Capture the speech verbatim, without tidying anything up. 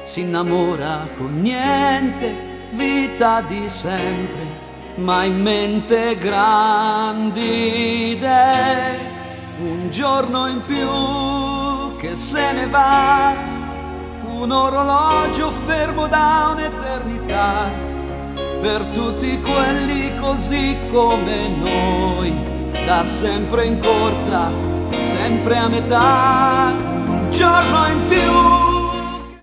si innamora con niente, vita di sempre, ma in mente grandi idee. Un giorno in più che se ne va, un orologio fermo da un'eternità, per tutti quelli così come noi, da sempre in corsa, sempre a metà. Un giorno in più